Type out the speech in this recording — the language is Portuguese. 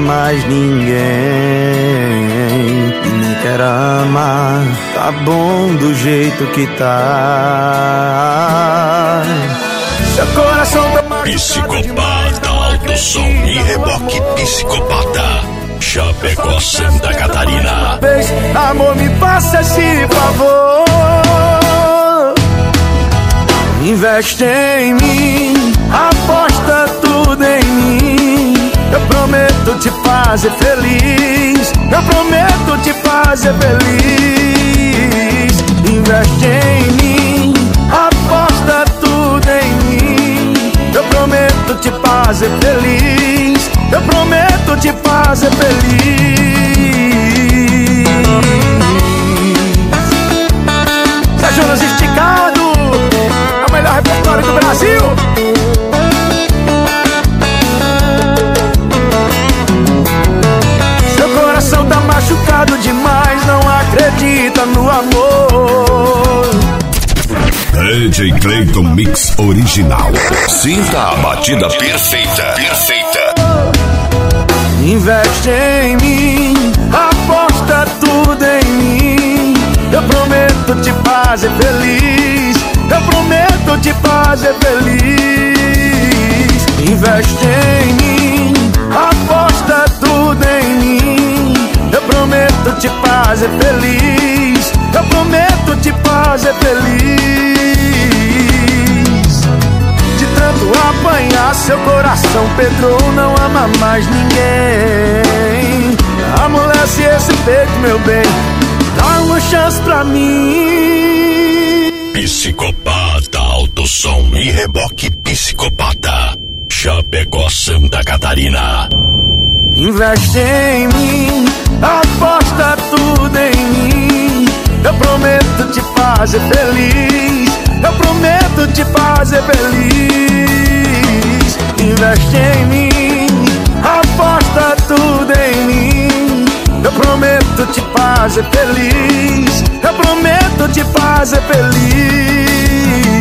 mais ninguém, nem quero amar. Tá bom do jeito que tá. Seu coração tá Psicopata, alto som e reboque psicopata. Chapecó, Santa Catarina. Amor, me faça esse favor. Investe em mim, aposta tudo em mim. Eu prometo te fazer feliz. Eu prometo te fazer feliz. Investe em mim, aposta tudo em mim. Eu prometo te fazer feliz. Eu prometo te fazer feliz. Sérgio Jonas Esticado, é o melhor repertório do Brasil. Seu coração tá machucado demais, não acredita no amor. DJ Clayton Mix Original. Sinta a batida perfeita. Perfeita. Investe em mim, aposta tudo em mim. Eu prometo te fazer feliz. Eu prometo te fazer feliz. Investe em mim, aposta tudo em mim. Eu prometo te fazer feliz. Eu prometo te fazer feliz. De tanto apanhar, seu coração Pedro não ama mais ninguém. Amolece esse peito, meu bem, dá uma chance pra mim. Psicopata, alto som e reboque psicopata. Chapecó, Santa Catarina. Investe em mim, aposta tudo em mim. Eu prometo te fazer feliz. Eu prometo te fazer feliz. Investe em mim, aposta tudo em mim. Eu prometo te fazer feliz. Eu prometo te fazer feliz.